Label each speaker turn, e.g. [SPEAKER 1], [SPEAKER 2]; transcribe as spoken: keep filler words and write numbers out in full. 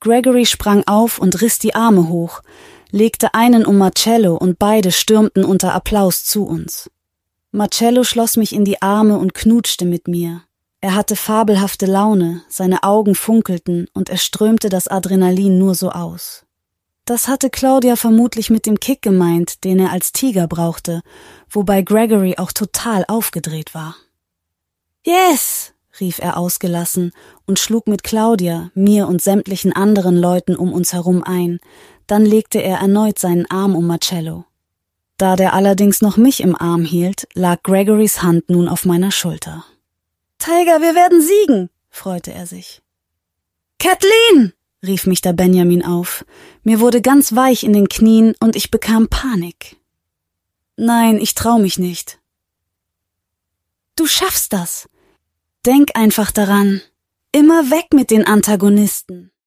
[SPEAKER 1] Gregory sprang auf und riss die Arme hoch, legte einen um Marcello und beide stürmten unter Applaus zu uns. Marcello schloss mich in die Arme und knutschte mit mir. Er hatte fabelhafte Laune, seine Augen funkelten und er strömte das Adrenalin nur so aus. Das hatte Claudia vermutlich mit dem Kick gemeint, den er als Tiger brauchte, wobei Gregory auch total aufgedreht war. »Yes!« rief er ausgelassen und schlug mit Claudia, mir und sämtlichen anderen Leuten um uns herum ein. Dann legte er erneut seinen Arm um Marcello. Da der allerdings noch mich im Arm hielt, lag Gregorys Hand nun auf meiner Schulter. »Tiger, wir werden siegen«, freute er sich. »Kathleen«, rief mich der Benjamin auf. Mir wurde ganz weich in den Knien und ich bekam Panik. »Nein, ich trau mich nicht.« »Du schaffst das. Denk einfach daran. Immer weg mit den Antagonisten.«